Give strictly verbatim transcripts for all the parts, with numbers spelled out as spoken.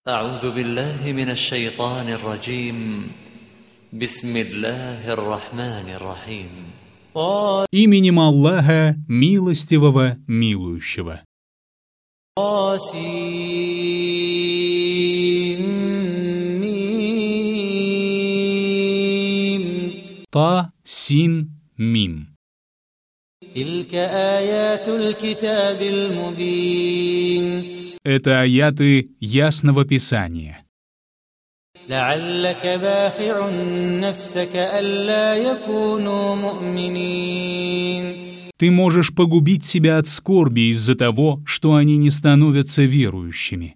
أعوذ بالله من الشيطان الرجيم بسم الله الرحمن الرحيم Именем Аллаха, милостивого, милующего. Та, син, мим. تلك آيات الكتاب المبين Это аяты ясного Писания. لعلك باخع نفسك ألا يكونوا مؤمنين. Ты можешь погубить себя от скорби из-за того, что они не становятся верующими.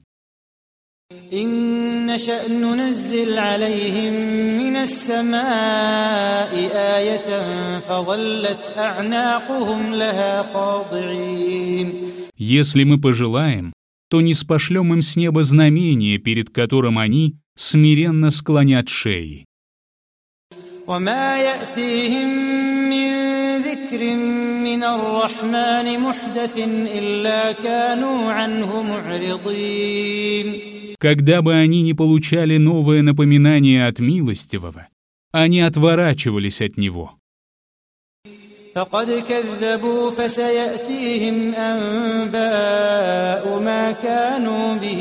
إن نشأ ننزل عليهم من السماء آية فظلت أعناقهم لها خاضعين. Если мы пожелаем, то ниспошлем им с неба знамение, перед которым они смиренно склонят шеи. وما يأتيهم من ذكر من الرحمن محدث إلا كانوا عنه معرضين. Когда бы они ни получали новое напоминание от милостивого, они отворачивались от него. فقد كذبوا فسيأتيهم أنباء ما كانوا به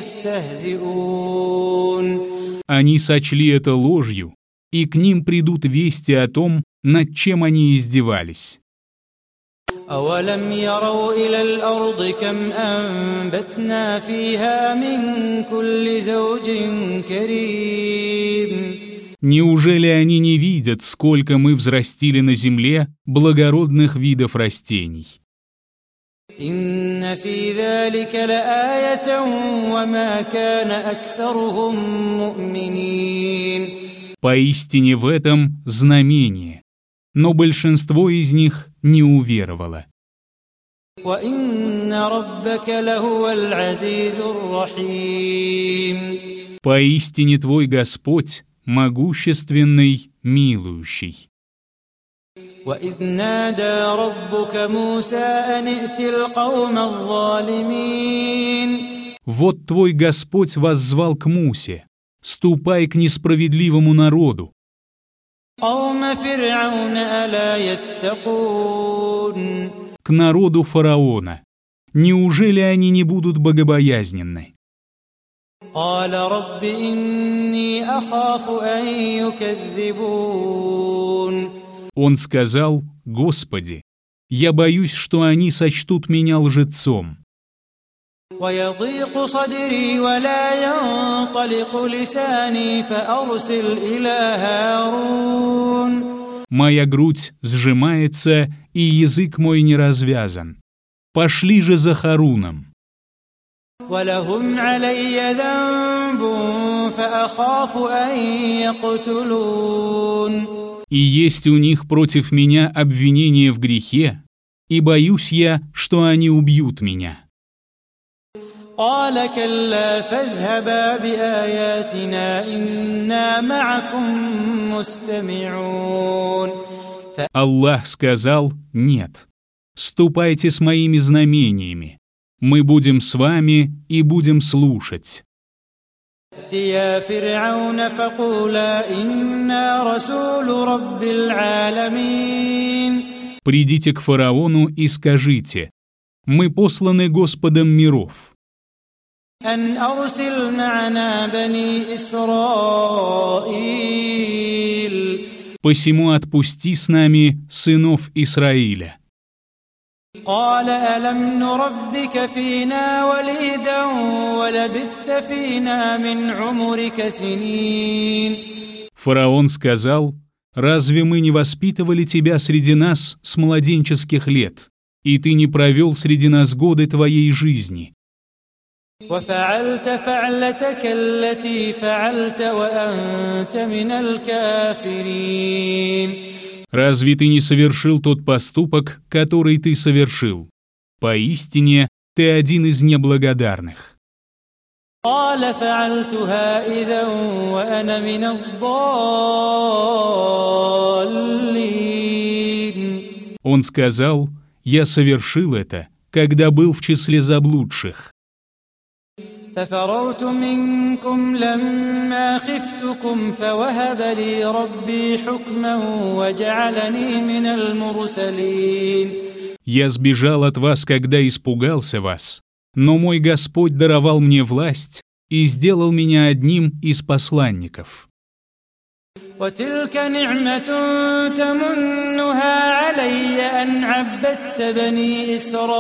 يستهزئون. Они сочли это ложью, и к ним придут вести о том, над чем они издевались. أولم يروا إلى الأرض كم أنبتنا فيها من كل زوج كريم. Неужели они не видят, сколько мы взрастили на земле благородных видов растений? إن في ذلك لآية وما كان أكثرهم مؤمنين. Поистине в этом знамение, но большинство из них не уверовало. وإن ربك لهو العزيز الرحيم. Поистине твой Господь могущественный, милующий. وإذ نادى ربك موسى أن ائت القوم الظالمين. Вот твой Господь воззвал к Мусе: ступай к несправедливому народу. قوم فرعون ألا يتقون. К народу фараона. Неужели они не будут богобоязненны? قال رب إني أخاف أن يكذبون. Он сказал: Господи, я боюсь, что они сочтут меня лжецом. ويضيق صدري ولا ينطلق لساني فأرسل إلى هارون. Моя грудь сжимается, и язык мой не развязан. Пошли же за Харуном. ولهم علي ذنب فأخاف أن يقتلون. И есть у них против меня обвинение в грехе, и боюсь я, что они убьют меня. قال كلا فاذهبا بآياتنا إنا معكم مستمعون. Аллах сказал: нет, ступайте с моими знамениями, мы будем с вами и будем слушать. ائتيا فرعون فقولا إنا رسول رب العالمين. Придите к фараону и скажите: мы посланы Господом миров. أن أرسل معنا بني إسرائيل. Посему отпусти с нами сынов Исраиля. قال ألم نربك فينا وليدا ولبثت فينا من عمرك سنين. Фараон сказал: разве мы не воспитывали тебя среди нас с младенческих лет, и ты не провел среди нас годы твоей жизни? وفعلت فعلتك التي فعلت وأنت من الكافرين. Разве ты не совершил тот поступок, который ты совершил? Поистине, ты один из неблагодарных. قال فعلتها إذا وأنا من الضالين. Он сказал: я совершил это, когда был в числе заблудших. ففررت منكم لما خفتكم فوهب لي ربي حكما وجعلني من المرسلين. Я сбежал от вас, когда испугался вас, но мой Господь даровал мне власть и сделал меня одним из посланников. وتلك نعمة تمنها علي أن عبدت بني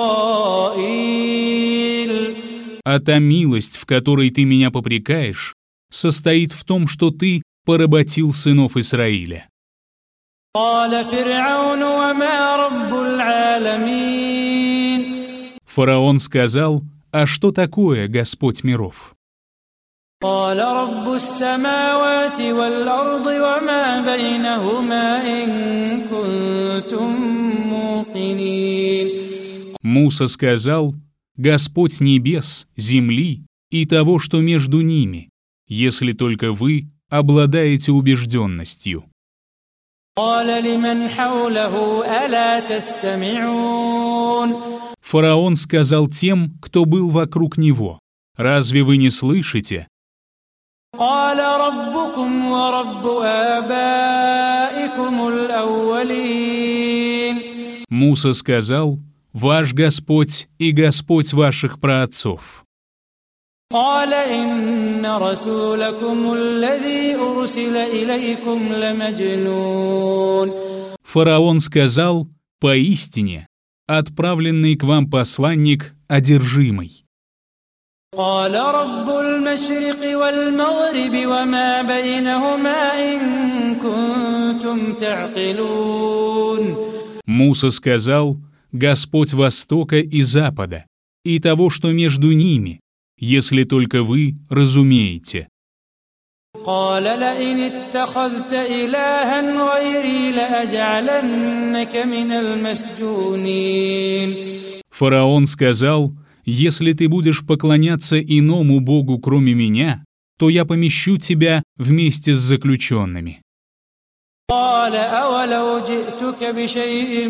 إسرائيل. А та милость, в которой ты меня попрекаешь, состоит в том, что ты поработил сынов Израиля. قال فرعون وما رب العالمين. Фараон сказал: «А что такое Господь миров?» قال رب السماوات والأرض وما بينهما إن كنتم موقنين. Муса сказал: «Господь небес, земли и того, что между ними, если только вы обладаете убежденностью». قال لمن حوله ألا تستمعون. Фараон сказал тем, кто был вокруг него: «Разве вы не слышите?» قال ربكم ورب آبائكم الأولين. Муса сказал: «Ваш Господь и Господь ваших праотцов». قال إن رسولكم الذي أرسل إليكم لمجنون. Фараон сказал: «Поистине, отправленный к вам посланник одержимый». قال رب المشرق والمغرب وما بينهما إن كنتم تعقلون. Муса сказал: «Господь Востока и Запада, и того, что между ними, если только вы разумеете». قال لئن اتخذت إلها غيري لأجعلنك من المسجونين. Фараон сказал: «Если ты будешь поклоняться иному богу, кроме меня, то я помещу тебя вместе с заключенными». قال أولو جئتك بشيء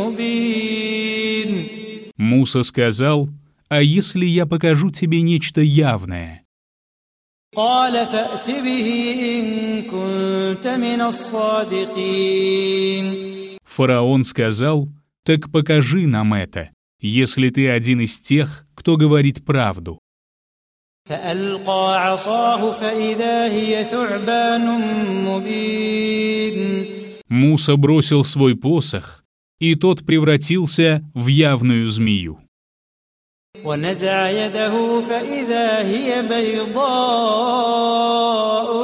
مبين. Муса сказал: «А если я покажу тебе нечто явное?» قال فأت به إن كنت من الصادقين. Фараон сказал: «Так покажи нам это, если ты один из тех, кто говорит правду». فألقى عصاه فإذا هي ثعبان مبين. Муса бросил свой посох, и тот превратился в явную змею. ونزع يده فإذا هي بيضاء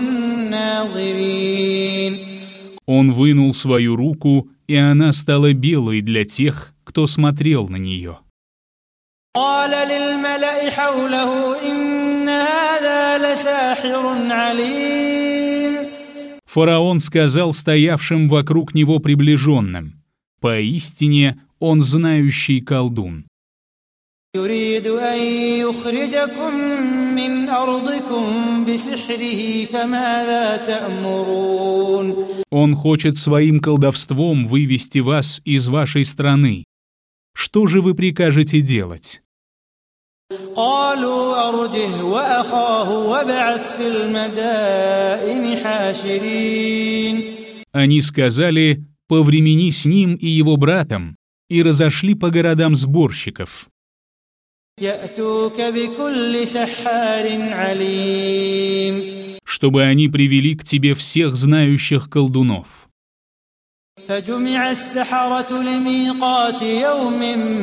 للناظرين. Он вынул свою руку, и она стала белой для тех, кто смотрел на нее. قال للملأ حوله إن هذا لساحر عليم. Фараон сказал стоявшим вокруг него приближенным: «Поистине он знающий колдун». يريد أن يخرجكم من أرضكم بسحره فماذا تأمرون. Он хочет своим колдовством вывести вас из вашей страны. Что же вы прикажете делать? قالوا أرجه وأخاه وابعث في المدائن حاشرين. Они сказали: «Повремени с ним и его братом», и разошли по городам сборщиков. يأتوك بكل سحار عليم. Чтобы они привели к тебе всех знающих колдунов. فجمع السحرة لميقات يوم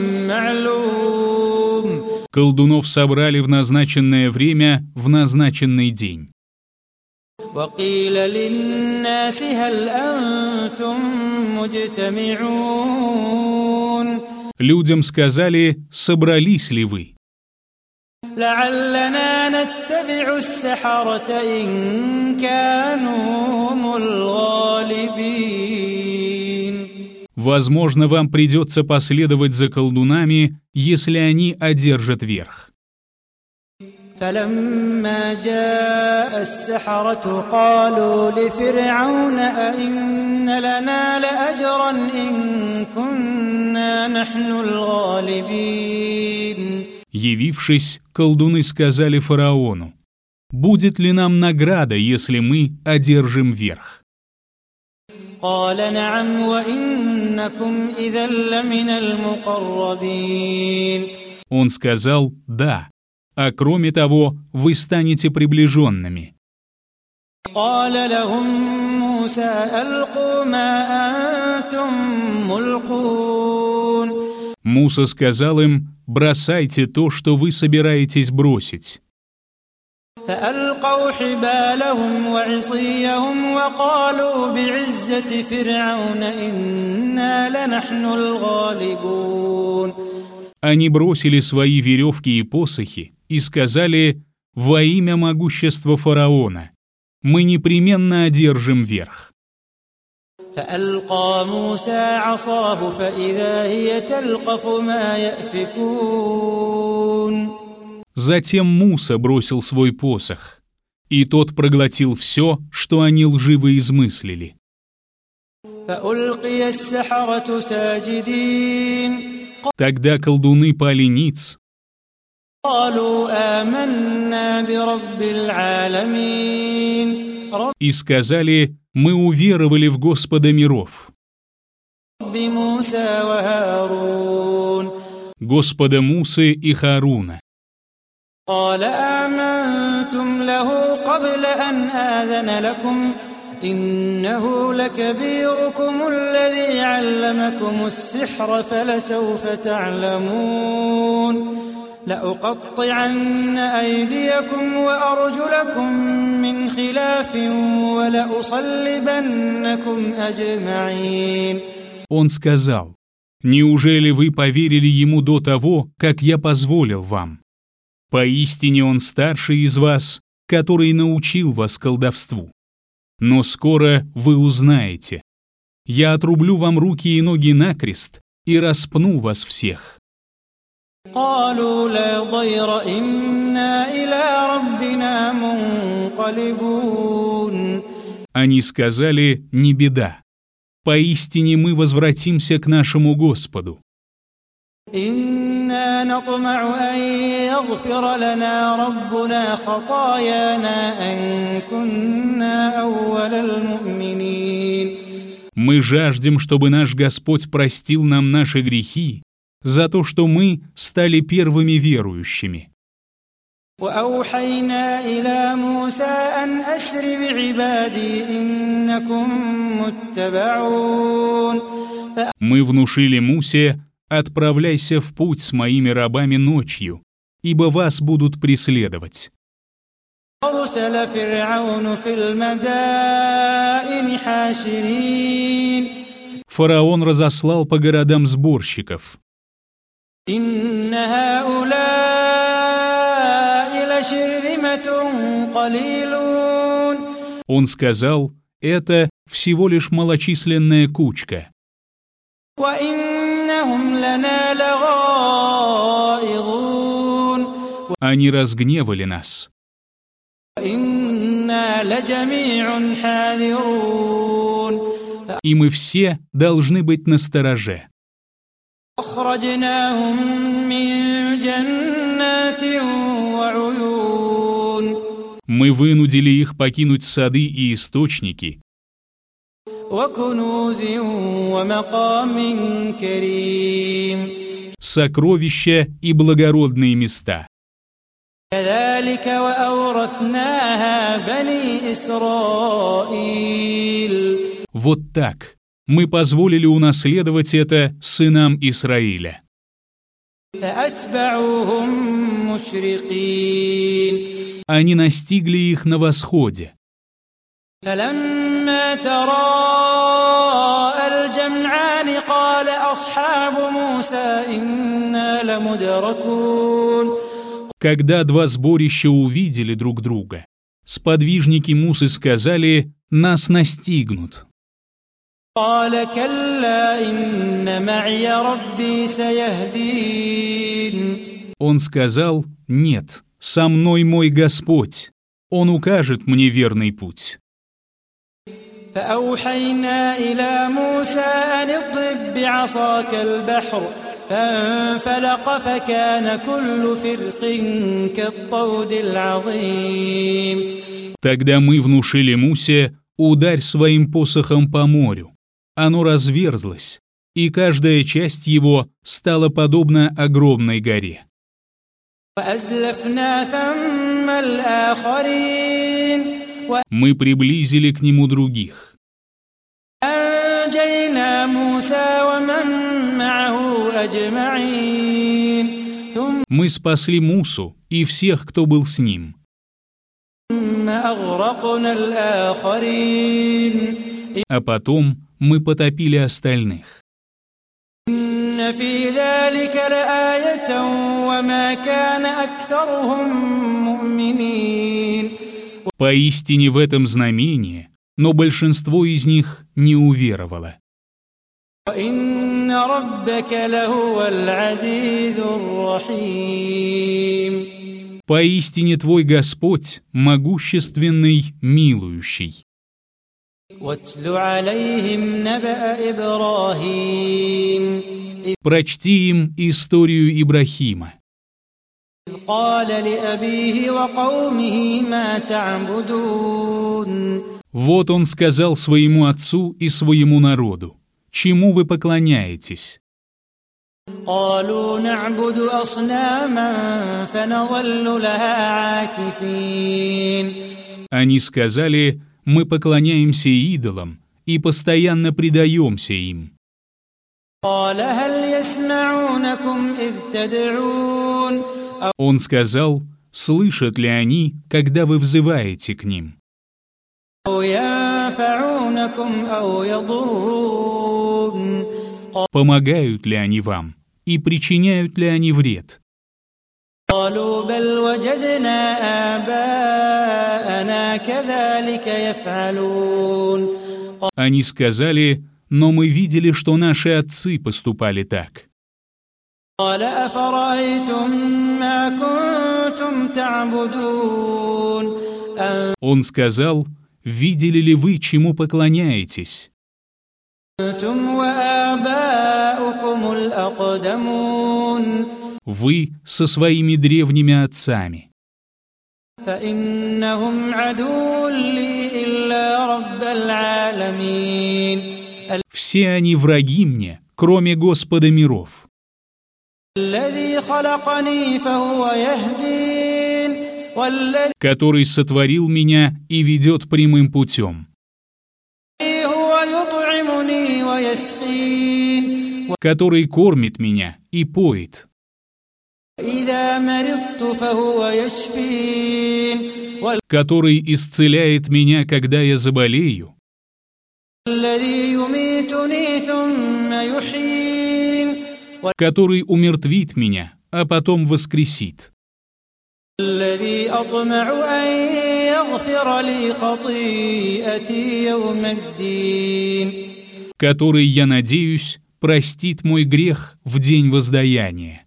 معلوم. Колдунов собрали в назначенное время, в назначенный день. وقيل للناس هل أنتم مجتمعون. Людям сказали: «Собрались ли вы?» لعلنا نتبع السحرة إن كانوا هم الغالبين. Возможно, вам придется последовать за колдунами, если они одержат верх. فلما جاء السحرة قالوا لفرعون أئن لنا لأجرا إن كنا نحن الغالبين. Явившись, колдуны сказали фараону: «Будет ли нам награда, если мы одержим верх?» قال نعم وإنكم إذا لمن المقربين. Он сказал: «Да, а кроме того, вы станете приближенными». قال لهم موسى ألقوا ما أنتم ملقون. Муса сказал им: «Бросайте то, что вы собираетесь бросить». فألقوا حبالهم وعصيهم وقالوا بعزة فرعون إنا لنحن الغالبون. Они бросили свои веревки и посохи и сказали: «Во имя могущества фараона мы непременно одержим верх». فألقى موسى عصاه فإذا هي تلقف ما يأفكون. Затем Муса бросил свой посох, и тот проглотил все, что они лживо измыслили. فألقي السحرة ساجدين. Тогда колдуны пали ниц قالوا آمنا برب العالمين. и сказали: «Мы уверовали в Господа миров, رب موسى وهارون. Господа Мусы и Хааруна». قال آمنتم له قبل أن آذن لكم إنه لكبيركم الذي علمكم السحر فلسوف تعلمون لأقطعن أيديكم وأرجلكم من خلاف ولأصلبنكم أجمعين. Он сказал: «Неужели вы поверили ему до того, как я позволил вам? Поистине он старший из вас, который научил вас колдовству. Но скоро вы узнаете. Я отрублю вам руки и ноги накрест и распну вас всех». قالوا لا ضير إنا إلى ربنا منقلبون. Они сказали: «Не беда. Поистине мы возвратимся к нашему Господу. إنا نطمع أن يغفر لنا ربنا خطايانا أن كنا أول المؤمنين». Мы жаждем, чтобы наш Господь простил нам наши грехи за то, что мы стали первыми верующими. وأوحينا إلى موسى أن أسر بعبادي إنكم متبعون. Мы внушили Мусе: «Отправляйся в путь с моими рабами ночью, ибо вас будут преследовать». أرسل فرعون في المدائن حاشرين. Фараон разослал по городам сборщиков. إن هؤلاء لشرذمة قليلون. Он сказал: «Это всего лишь малочисленная кучка. وإنهم لنا لغائظون. Они разгневали нас. وإنا لجميع حاذرون. И мы все должны быть настороже». أخرجناهم من جنات وعيون. Мы вынудили их покинуть сады и источники, وكنوز ومقام كريم. сокровища и благородные места. كذلك وأورثناها بني إسرائيل. Вот так мы позволили унаследовать это сынам Исраиля. فأتبعوهم مشرقين. Они настигли их на восходе. فلما تراءى الجمعان قال أصحاب موسى إنا لمدركون. Когда два сборища увидели друг друга, сподвижники Мусы сказали: «Нас настигнут». قال كلا إن معي ربي سيهدين. Он сказал: «Нет, со мной мой Господь, Он укажет мне верный путь». فأوحينا إلى موسى أن اضرب بعصاك البحر فانفلق فكان كل فرق كالطود العظيم. Тогда мы внушили Мусе: ударь своим посохом по морю. Оно разверзлось, и каждая часть его стала подобна огромной горе. Мы приблизили к нему других. Мы спасли Мусу и всех, кто был с ним. А потом мы потопили остальных. Поистине в этом знамение, но большинство из них не уверовало. Поистине твой Господь могущественный, милующий. Прочти им историю Ибрахима. Вот он сказал своему отцу и своему народу: чему вы поклоняетесь? Они сказали: мы поклоняемся идолам и постоянно предаемся им. Он сказал: слышат ли они, когда вы взываете к ним? Помогают ли они вам и причиняют ли они вред? Они сказали: но мы видели, что наши отцы поступали так. Он сказал: видели ли вы, чему поклоняетесь? Вы со своими древними отцами. Все они враги мне, кроме Господа миров, который сотворил меня и ведет прямым путем, который кормит меня и поет, который исцеляет меня, когда я заболею, который умертвит меня, а потом воскресит, который, я надеюсь, простит мой грех в день воздаяния.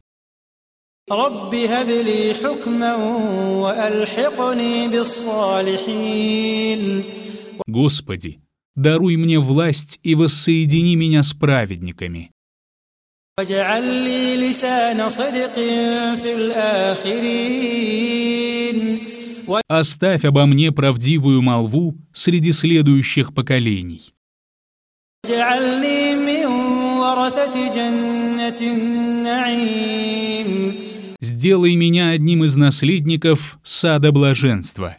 Господи, даруй мне власть и воссоедини меня с праведниками. Оставь обо мне правдивую молву среди следующих поколений. Сделай меня одним из наследников сада блаженства.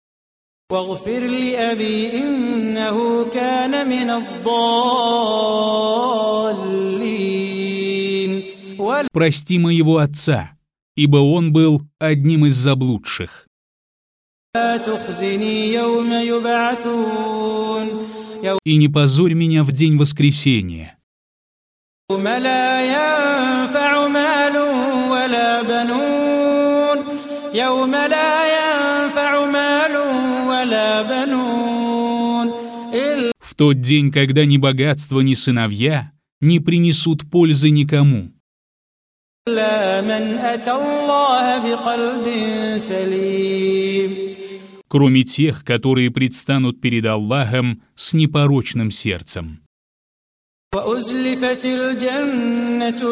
Прости моего отца, ибо он был одним из заблудших. И не позорь меня в день воскресения. В тот день, когда ни богатство, ни сыновья не принесут пользы никому, кроме тех, которые предстанут перед Аллахом с непорочным сердцем. وأزلفت الجنة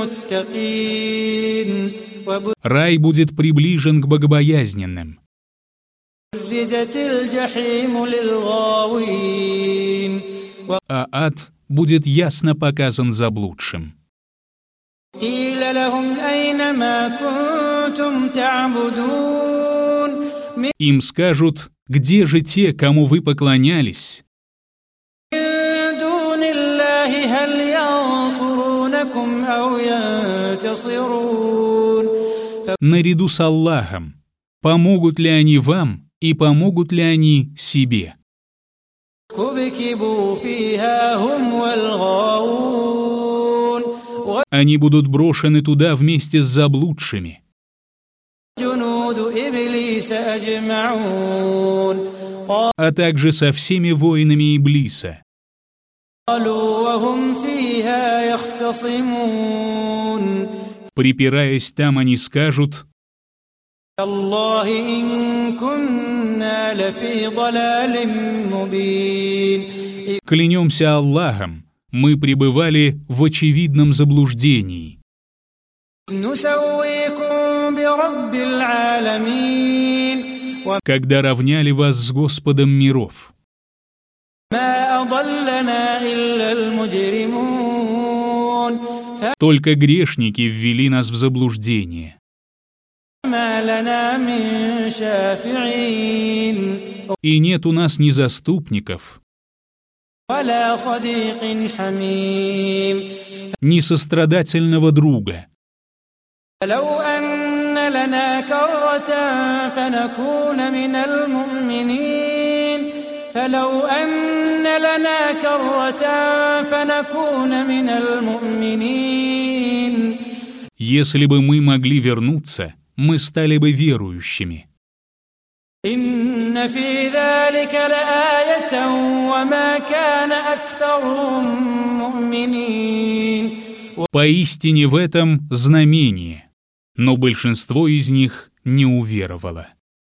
للمتقين Рай будет приближен к богобоязненным. وبرزت الجحيم للغاوين А ад будет ясно показан заблудшим. قيل لهم أين ما كنتم تعبدون Им скажут: где же те, кому вы поклонялись? من دون الله هل ينصرونكم أو ينتصرون Наряду с Аллахом, помогут ли они вам и помогут ли они себе? كبكبوا فيها هم والغاوون Они будут брошены туда вместе с заблудшими. وجنود إبليس أجمعون А также со всеми воинами Иблиса. قالوا وهم فيها يختصمون Припираясь там, они скажут: تالله إن كنا لفي ضلال مبين клянемся Аллахом, мы пребывали в очевидном заблуждении, نسويكم برب العالمين когда равняли вас с Господом миров. وما أضلنا إلا المجرمون Только грешники ввели нас в заблуждение. فما لنا من شافعين И нет у нас ни заступников, ولا صديق حميم ни сострадательного друга. فلو أن لنا كرة فنكون من المؤمنين فلو أن لنا كرة فنكون من المؤمنين Если бы мы могли вернуться, мы стали бы верующими. إن في ذلك لآية وما كان أكثرهم مؤمنين Поистине в этом знамение, но большинство из них не уверовало.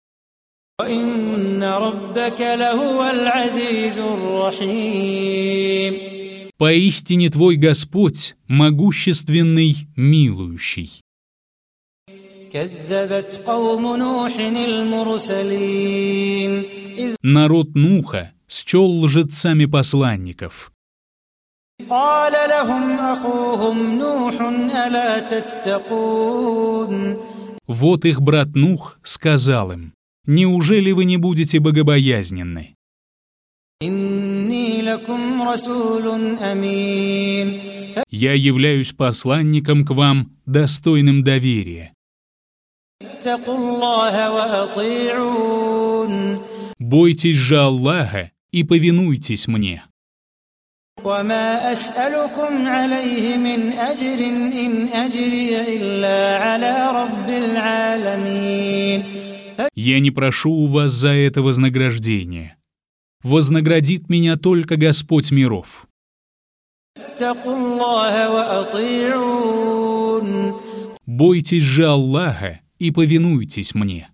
وإن ربك لهو العزيز الرحيم Поистине твой Господь могущественный, милующий. كذبت قوم نوح المرسلين إذ Народ Нуха счел лжецами посланников. قال لهم أخوهم نوح ألا تتقون Вот их брат Нух сказал им: неужели вы не будете богобоязненны? إني لكم رسول أمين Я являюсь посланником к вам, достойным доверия. فاتقوا الله وأطيعون Бойтесь же Аллаха и повинуйтесь мне. وما أسألكم عليه من أجر إن أجري إلا على رب العالمين Я не прошу у вас за это вознаграждения. Вознаградит меня только Господь миров. فاتقوا الله وأطيعون Бойтесь же Аллаха и повинуйтесь мне.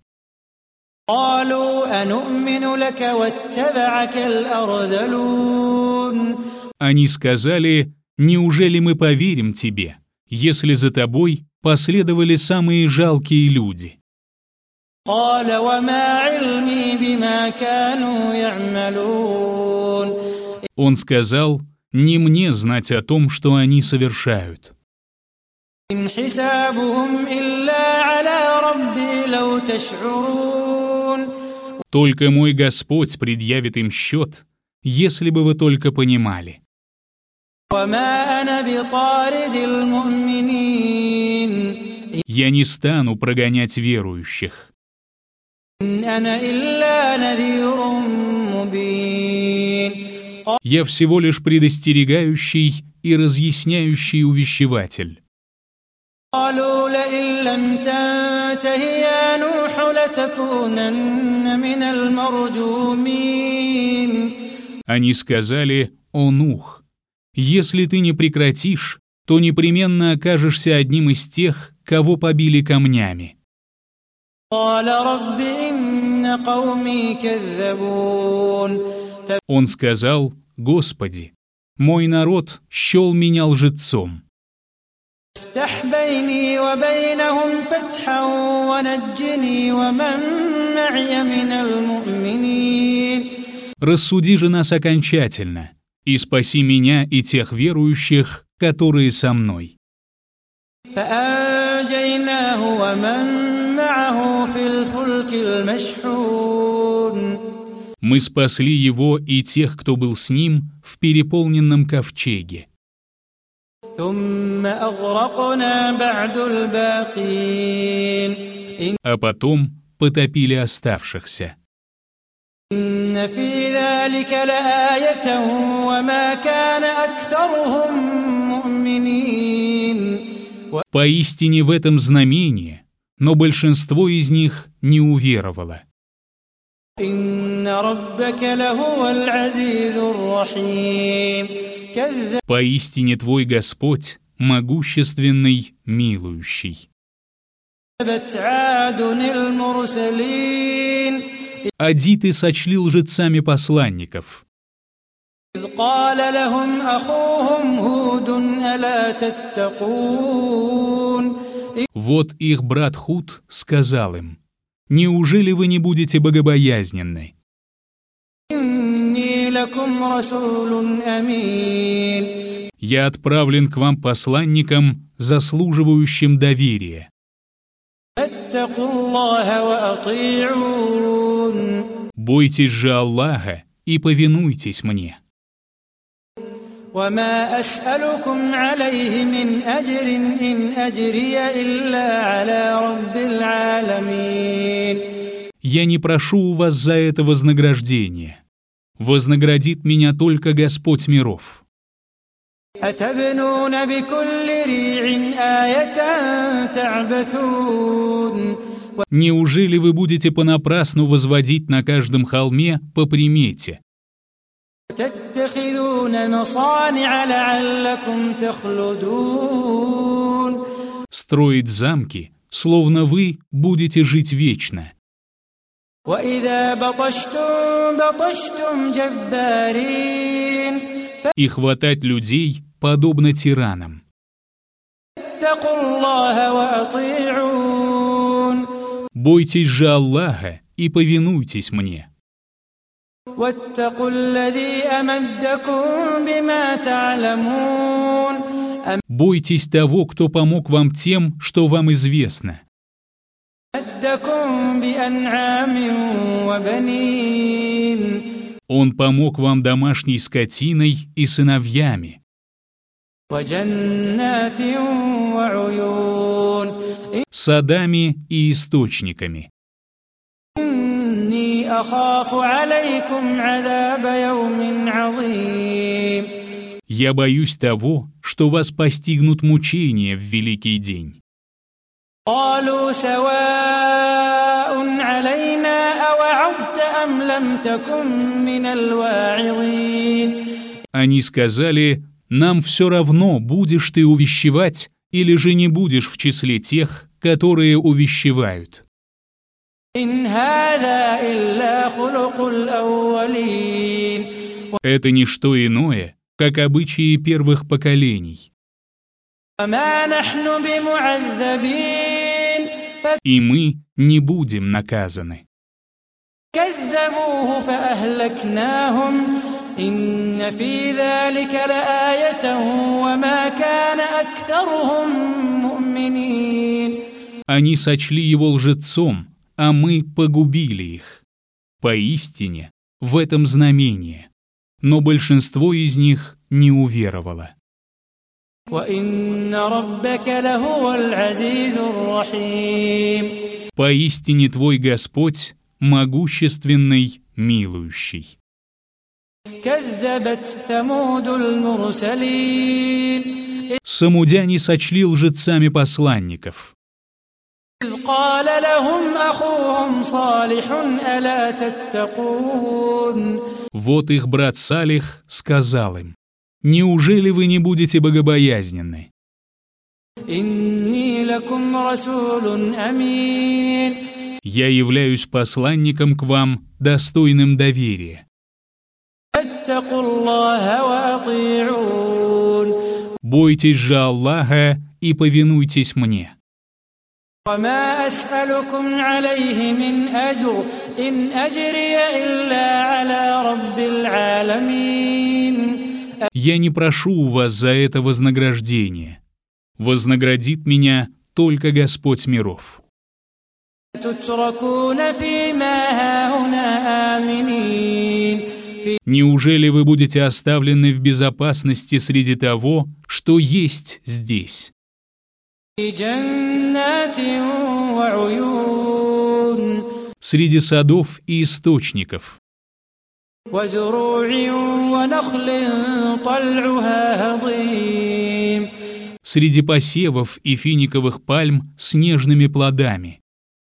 قالوا أنؤمن لك واتبعك الأرذلون Они сказали: неужели мы поверим тебе, если за тобой последовали самые жалкие люди? قال وما علمي بما كانوا يعملون Он сказал: не мне знать о том, что они совершают. إن حسابهم إلا على ربي لو تشعرون Только мой Господь предъявит им счет, если бы вы только понимали. وما أنا بطارد المؤمنين Я не стану прогонять верующих. إن أنا إلا نذير مبين Я всего лишь предостерегающий и разъясняющий увещеватель. قالوا لئن لم تنته يا نوح لتكونن من المرجومين Они сказали: о Нух, если ты не прекратишь, то непременно окажешься одним из тех, кого побили камнями. قال رب إن قومي كذبون Он сказал: Господи, Мой народ счел меня лжецом. افتح بيني وبينهم فتحا ونجني ومن معي من المؤمنين. Рассуди же нас окончательно, и спаси меня и тех верующих, которые со мной. فأنجيناه ومن معه في الفلك المشحون. Мы спасли его и тех, кто был с ним, в переполненном ковчеге. ثم أغرقنا بعد الباقين. А потом потопили оставшихся. إن في ذلك لآية وما كان أكثرهم مؤمنين. Поистине в этом знамение, но большинство из них не уверовало. إن ربك لهو العزيز الرحيم. Поистине твой Господь могущественный, милующий. عاد المرسلين. Адиты сочли лжецами посланников. إذ قال لهم أخوهم هود ألا تتقون. Вот их брат Худ сказал им: «Неужели вы не будете богобоязненны? إني لكم رسول أمين. Я отправлен к вам посланником, заслуживающим доверия. فاتقوا الله وأطيعون. Бойтесь же Аллаха и повинуйтесь мне. وما أسألكم عليه من أجر إن أجري إلا على رب العالمين. Я не прошу у вас за это вознаграждения. Вознаградит меня только Господь миров. أتبنون بكل ريع آية تعبثون. Неужели вы будете понапрасну возводить на каждом холме по примете? تتخذون مصانع لعلكم تخلدون. Строить замки, словно вы будете жить вечно. وإذا بطشتم بطشتم جبارين. И хватать людей, подобно тиранам. فاتقوا الله وأطيعون. Бойтесь же Аллаха и повинуйтесь мне. واتقوا الذي أمدكم بما تعلمون. Бойтесь того, кто помог вам тем, что вам известно. أمدكم بأنعام وبنين. Он помог вам домашней скотиной и сыновьями, وجنات وعيون. садами и источниками. إني أخاف عليكم عذاب يوم عظيم. Я боюсь того, что вас постигнут мучения в великий день. قالوا سواء علينا أوعظت أم لم تكن من الواعظين. Они сказали: «Нам все равно, будешь ты увещевать или же не будешь в числе тех, которые увещевают». إن هذا إلا خلق الأولين. Это не что иное, как обычаи первых поколений. وما نحن بمعذبين. И мы не будем наказаны. فكذبوه فأهلكناهم. إن في ذلك لآية وما كان أكثرهم مؤمنين. Они сочли его лжецом, а мы погубили их. Поистине, в этом знамение, но большинство из них не уверовало. وإن ربك لهو العزيز الرحيم. Поистине твой Господь могущественный, милующий. كذبت ثمود المرسلين. Самудяне сочли лжецами посланников. إذ قال لهم أخوهم صالح ألا تتقون. Вот их брат Салих сказал им: «Неужели вы не будете богобоязненны? إني لكم رسول أمين. Я являюсь посланником к вам, достойным доверия. فاتقوا الله وأطيعون. Бойтесь же Аллаха и повинуйтесь мне. وما أسألكم عليه من أجر إن أجري إلا على رب العالمين. Я не прошу у вас за это вознаграждение. Вознаградит меня только Господь миров. تتركون فيما هاهنا آمنين. Неужели вы будете оставлены в безопасности среди того, что есть здесь? في جنات وعيون. Среди садов и источников. وزروع ونخل طلعها هضيم. Среди посевов и финиковых пальм с нежными плодами.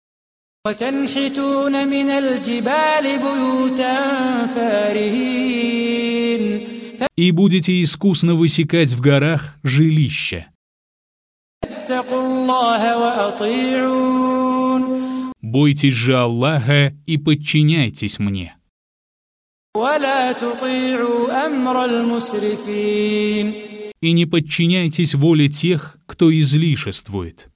وتنحتون من الجبال بيوتا فارهين. И будете искусно высекать в горах жилища. فاتقوا الله وأطيعون. Бойтесь же Аллаха и подчиняйтесь мне. ولا تطيعوا أمر المسرفين. И не подчиняйтесь воле тех, кто излишествует.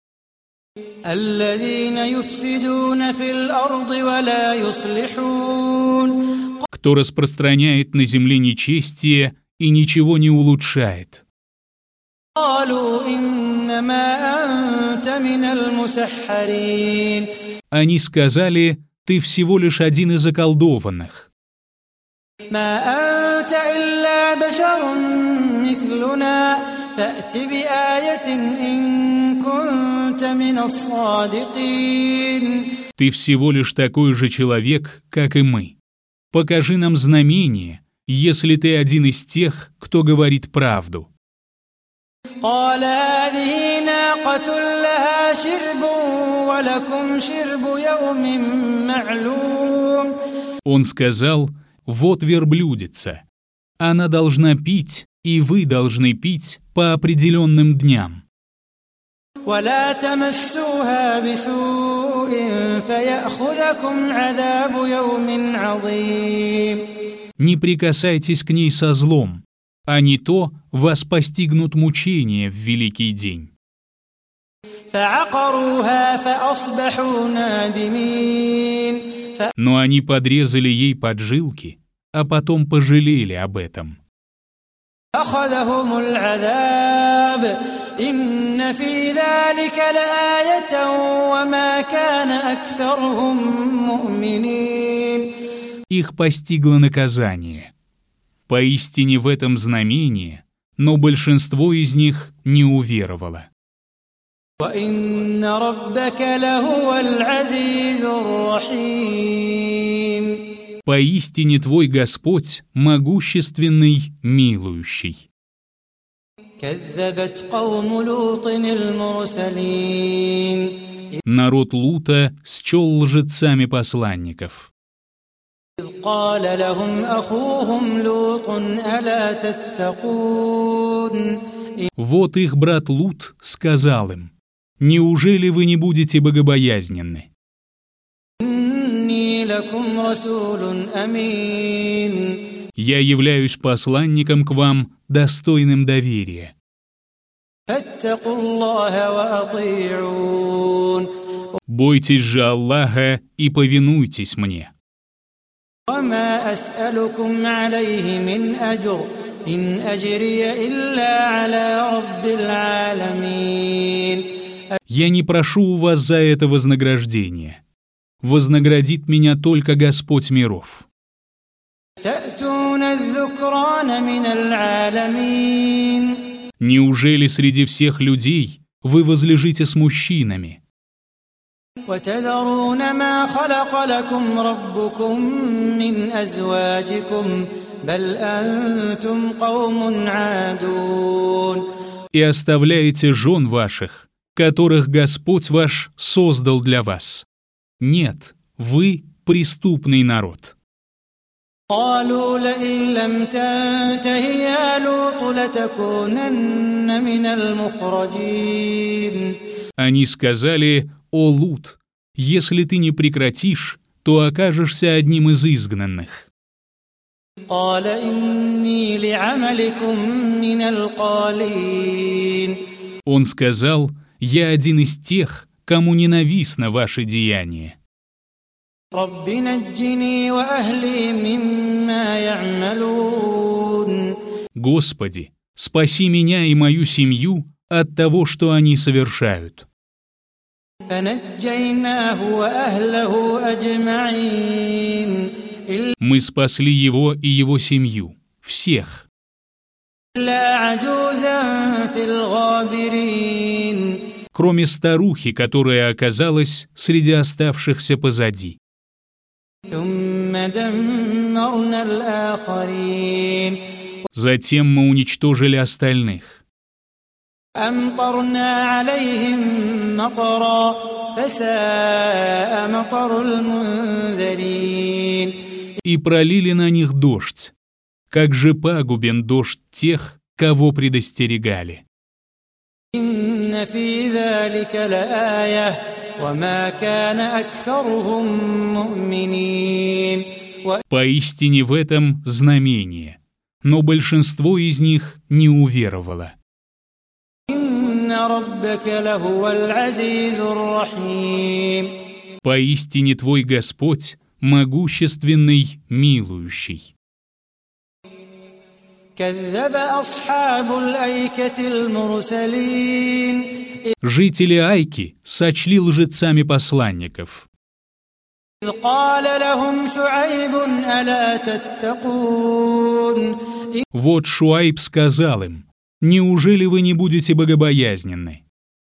الذين يفسدون في الأرض ولا يصلحون. Кто распространяет на земле нечестие и ничего не улучшает. قالوا إنما أنت من المسحرين. Они сказали: ты всего лишь один из околдованных. ما أنت إلا بشر مثلنا فأت بآية إن كنت من الصادقين. Ты всего лишь такой же человек, как и мы. Покажи нам знамение, если ты один из тех, кто говорит правду. قال هذه ناقة لها شرب ولكم شرب يوم معلوم. Он сказал: вот верблюдица. Она должна пить, и вы должны пить по определенным дням. ولا تمسوها بسوء فيأخذكم عذاب يوم عظيم. Не прикасайтесь к ней со злом, а не то вас постигнут мучения в великий день. فعقروها فأصبحوا نادمين. Но они подрезали ей поджилки, а потом пожалели об этом. أخذهم العذاب إن في ذلك لآية وما كان أكثرهم مؤمنين. Их постигло наказание. Поистине в этом знамение, но большинство из них не уверовало. وإن ربك لهو العزيز الرحيم. Поистине твой Господь могущественный, милующий. كذبت قوم لوط المرسلين. Народ Лута счел лжецами посланников. إذ قال لهم أخوهم لوط ألا تتقون. Вот их брат Лут сказал им: неужели вы не будете богобоязненны? إني لكم رسول أمين. Я являюсь посланником к вам, достойным доверия. فاتقوا الله وأطيعون. Бойтесь же Аллаха и повинуйтесь мне. وما أسألكم عليه من أجر إن أجري إلا على رب العالمين. Я не прошу у вас за это вознаграждение. Вознаградит меня только Господь миров. تأتون الذكران من العالمين. Неужели среди всех людей вы возлежите с мужчинами? وتذرون ما خلق لكم ربكم من أزواجكم بل أنتم قوم عادون. И оставляете жен ваших, которых Господь ваш создал для вас. Нет, вы преступный народ. قالوا لئن لم تنته يا لوط لتكونن من المخرجين. Они сказали: о Лут, если ты не прекратишь, то окажешься одним из изгнанных. قال إني لعملكم من القالين. Он сказал: «Я один из тех, кому ненавистно ваше деяние». رب نجني وأهلي مما يعملون. Господи, спаси меня и мою семью от того, что они совершают. فنجيناه وأهله أجمعين. Мы спасли его и его семью, всех. إلا عجوزا في الغابرين. Кроме старухи, которая оказалась среди оставшихся позади. ثم دمرنا الآخرين. Затем мы уничтожили остальных. أمطرنا عليهم مطرا فساء مطر المنذرين. И пролили на них дождь. Как же пагубен дождь тех, кого предостерегали. إن في ذلك لآية وما كان أكثرهم مؤمنين. Поистине в этом знамение, но большинство из них не уверовало. إن ربك لهو العزيز الرحيم. Поистине твой Господь могущественный, милующий. كذب أصحاب الأيكة المرسلين. Жители Айки сочли лжецами посланников. إذ قال لهم شعيب ألا تتقون. Вот Шуайб сказал им: «Неужели вы не будете богобоязненны?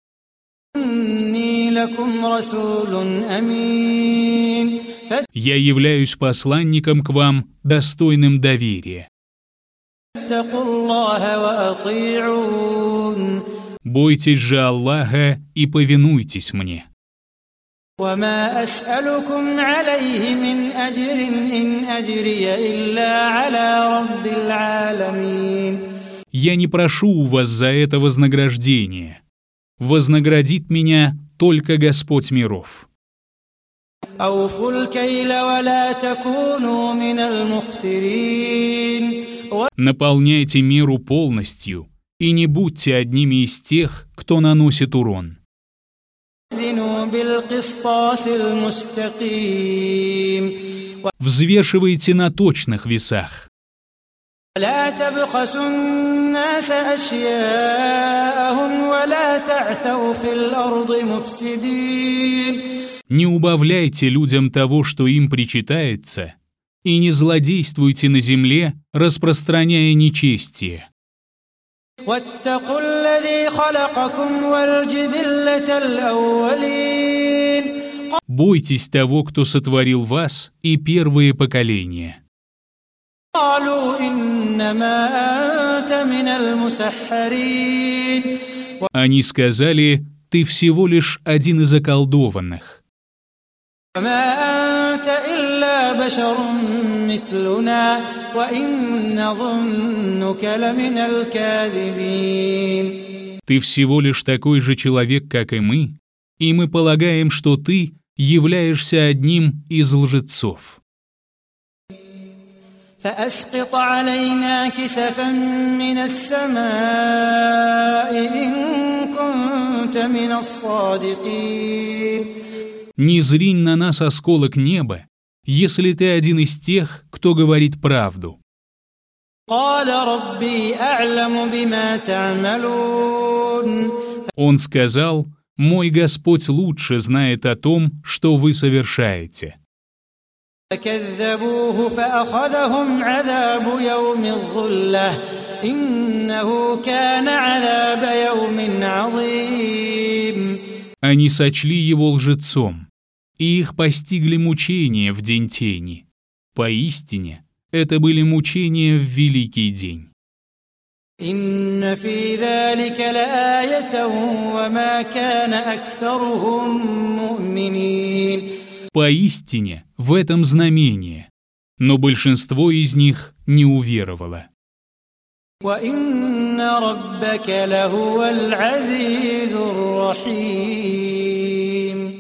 إني لكم رسول أمين. Я являюсь посланником к вам, достойным доверия. فاتقوا الله وأطيعون. Бойтесь же Аллаха и повинуйтесь мне. وما أسألكم عليه من أجر إن أجري إلا على رب العالمين. Я не прошу у вас за это вознаграждение. Вознаградит меня только Господь миров». أوفوا الكيل ولا تكونوا من المخسرين. Наполняйте меру полностью и не будьте одними из тех, кто наносит урон. وزنوا بالقسطاس المستقيم. Взвешивайте на точных весах. لا تبخسوا الناس أشياءهم ولا تعثوا في الأرض مفسدين. Не убавляйте людям того, что им причитается, и не злодействуйте на земле, распространяя нечестие. واتقوا الذي خلقكم والجبلة الأولين. Бойтесь того, кто сотворил вас и первые поколения. قالوا إنما أنت من المسحرين. Они сказали: «Ты всего лишь один из околдованных». وما أنت إلا بشر مثلنا وإن نظنك لمن الكاذبين. Ты всего лишь такой же человек, как и мы, и мы полагаем, что ты являешься одним из лжецов. فأسقط علينا كسفا من السماء إن كنت من الصادقين. Низринь на нас осколок неба, если ты один из тех, кто говорит правду. قال ربي أعلم بما تعملون. Он сказал: «Мой Господь лучше знает о том, что вы совершаете». فكذبوه فأخذهم عذاب يوم الظلة إنه كان عذاب يوم عظيم. Они сочли его лжецом, и их постигли мучения в день тени. Поистине, это были мучения в великий день. إن في ذلك لآية وما كان أكثرهم مؤمنين. Поистине, в этом знамение, но большинство из них не уверовало. وإن ربك لهو العزيز الرحيم.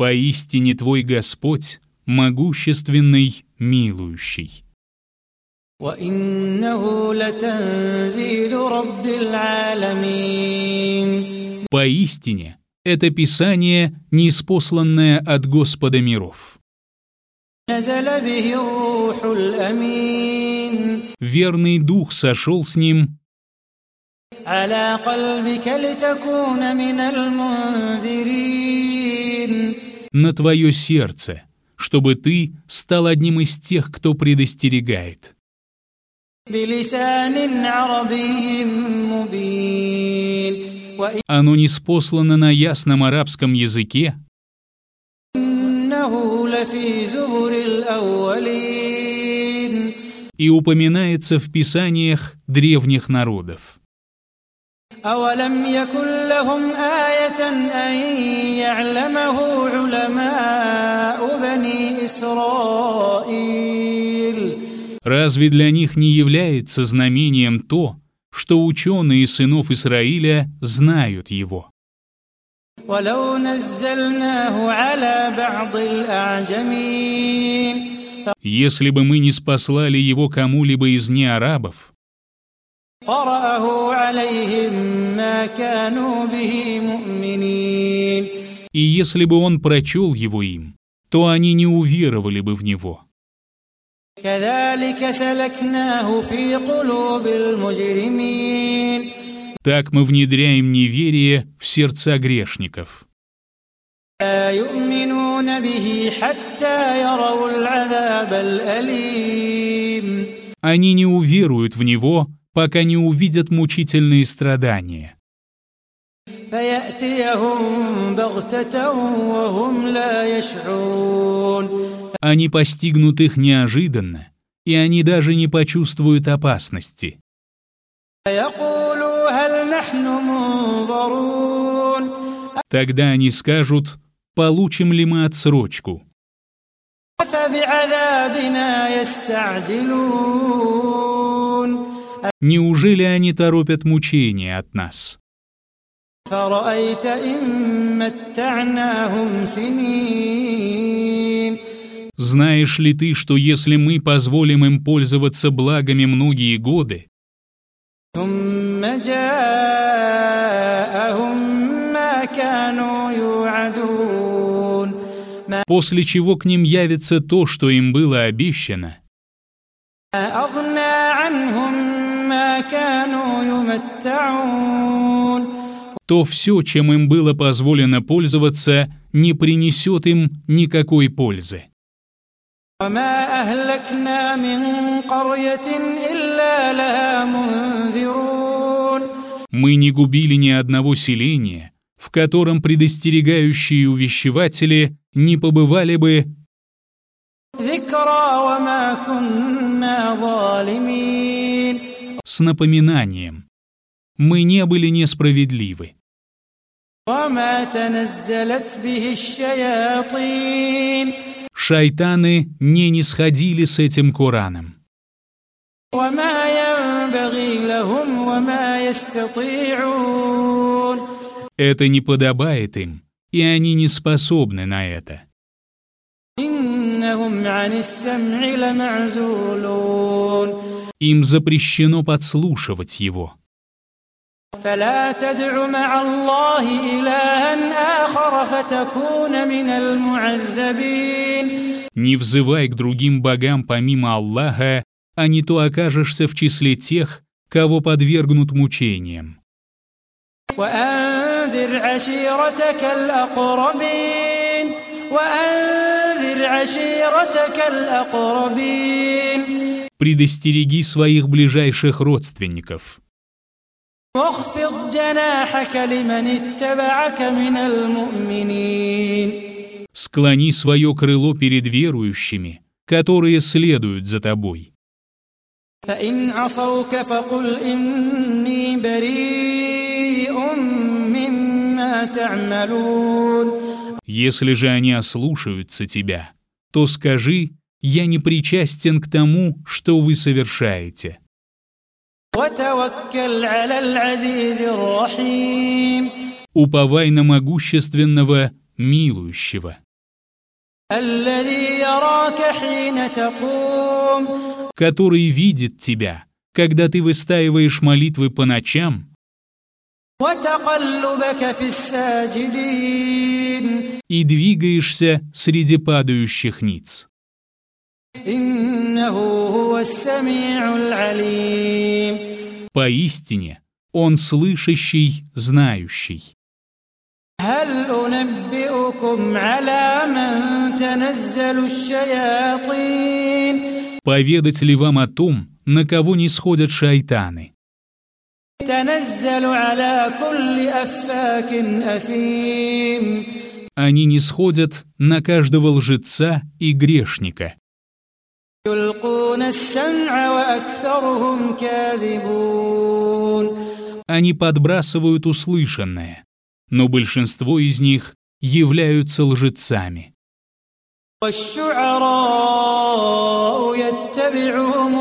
Поистине твой Господь могущественный, милующий. وإنه لتنزيل رب العالمين. Поистине, это Писание, ниспосланное от Господа миров. نزل به الروح الأمين. Верный Дух сошел с ним على قلبك لتكون من المنذرين. на твое сердце, чтобы ты стал одним из тех, кто предостерегает. بلسان عربي مبين. Оно ниспослано на ясном арабском языке, وإنه لفي زبر الأولين. и упоминается в писаниях древних народов. أولم يكن لهم آية أن يعلمه علماء بني إسرائيل. Разве для них не является знамением то, что ученые сынов Израиля знают его? ولو نزلناه على بعض الأعجمين. Если бы мы не спаслали его кому-либо из неарабов, قرأه عليهم ما كانوا به مؤمنين. и если бы он прочел его им, то они не уверовали бы в него. كذلك سلكناه في قلوب المجرمين. Так мы внедряем неверие в сердца грешников. لا يؤمنون به حتى يروا العذاب الأليم. Они не уверуют в него, пока не увидят мучительные страдания. فيأتيهم بغتة وهم لا يشعرون. Они постигнут их неожиданно, и они даже не почувствуют опасности. يقولوا هل نحن منظرون. Тогда они скажут: получим ли мы отсрочку? فبعذابنا يستعجلون. Неужели они торопят мучения от нас? فرأيت إن متعناهم سنين. Знаешь ли ты, что если мы позволим им пользоваться благами многие годы, ثم جاءهم ما كانوا يوعدون. после чего к ним явится то, что им было обещано, أغنى عنهم ما كانوا يمتعون. то все, чем им было позволено пользоваться, не принесет им никакой пользы. وما أهلكنا من قرية إلا لها منذرون. Мы не губили ни одного селения, в котором предостерегающие увещеватели не побывали бы, ذكرى وما كنا ظالمين. с напоминанием: мы не были несправедливы. وما تنزلت به الشياطين. Шайтаны не нисходили с этим Кораном. وما ينبغي لهم وما يستطيعون. Это не подобает им, и они не способны на это. إنهم عن السمع لمعزولون. Им запрещено подслушивать его. فلا تدع مع الله إلها آخر فتكون من المعذبين. Не взывай к другим богам помимо Аллаха, а не то окажешься в числе тех, кого подвергнут мучениям. وأنذر عشيرتك الأقربين. وأنذر عشيرتك الأقربين. Предостереги своих ближайших родственников. واخفض جناحك لمن اتبعك من المؤمنين. Склони свое крыло перед верующими, которые следуют за тобой. فإن عصوك فقل إني بريء مما تعملون. Если же они ослушаются тебя, то скажи: я не причастен к тому, что вы совершаете. وتوكل على العزيز الرحيم. Уповай на могущественного, милующего. الذي يراك حين تقوم который видит тебя, когда ты выстаиваешь молитвы по ночам وتقلبك في الساجدين и двигаешься среди падающих ниц. إنه هو السميع العليم. Поистине, Он слышащий, знающий. هل أنبئكم على من تنزل الشياطين Поведать ли вам о том, на кого не сходят шайтаны? تنزل على كل أفاك أثيم. Они не сходят на каждого лжеца и грешника. يلقون السمع وأكثرهم كاذبون. Они подбрасывают услышанное, но большинство из них являются лжецами. والشعراء يتبعهم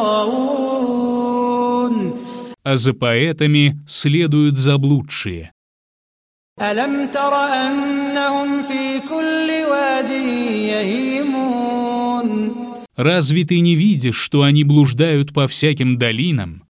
الغاوون. А за поэтами следуют заблудшие. ألم تر أنهم في كل واد يهيمون. Разве ты не видишь, что они блуждают по всяким долинам?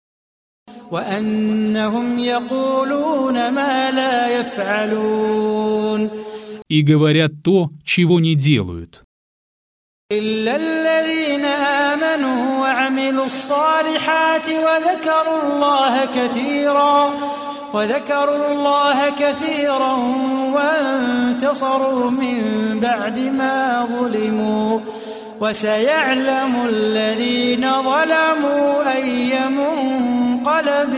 وأنهم يقولون ما لا يفعلون. И говорят то, чего не делают. إلا الذين آمنوا وعملوا الصالحات وذكروا الله كثيرا وذكروا الله كثيرا وانتصروا من بعد ما ظلموا وسيعلم الذين ظلموا أي منقلب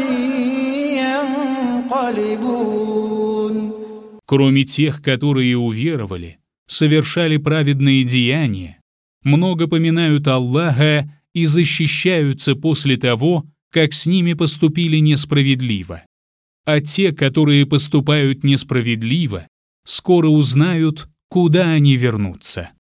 ينقلبون. Кроме тех, которые уверовали, совершали праведные деяния, много поминают Аллаха и защищаются после того, как с ними поступили несправедливо. А те, которые поступают несправедливо, скоро узнают, куда они вернутся.